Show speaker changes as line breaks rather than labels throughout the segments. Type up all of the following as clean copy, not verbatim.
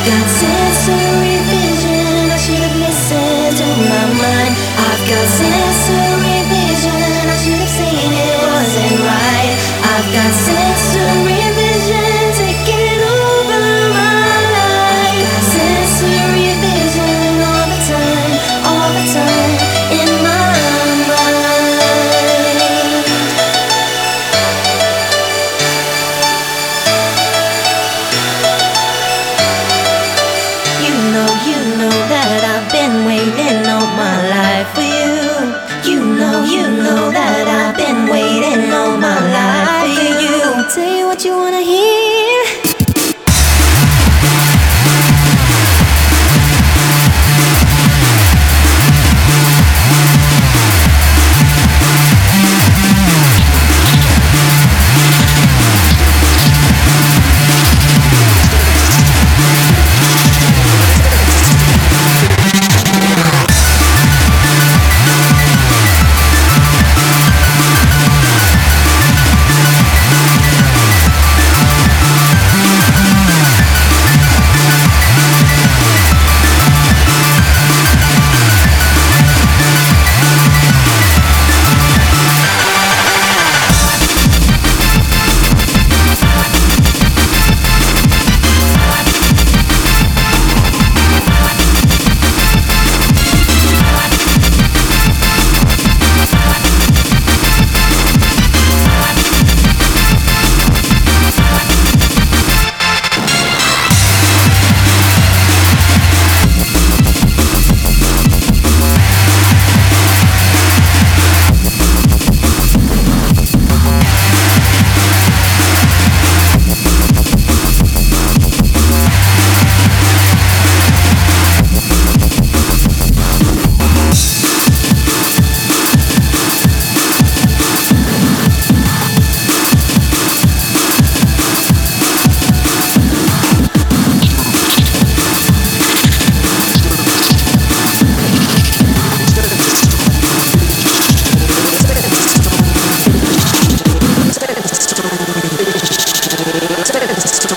got sensory vision. I should have listened to my mind. I've got sensory vision. I should have seen it wasn't right. I've got sensory vision taking over my life. Sensory vision all the time in my mind. You know that I've been waiting all my life for you. You know that I've been waiting all my life for you. Tell you what you wanna hear.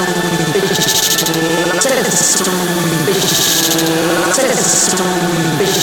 Strong ambition.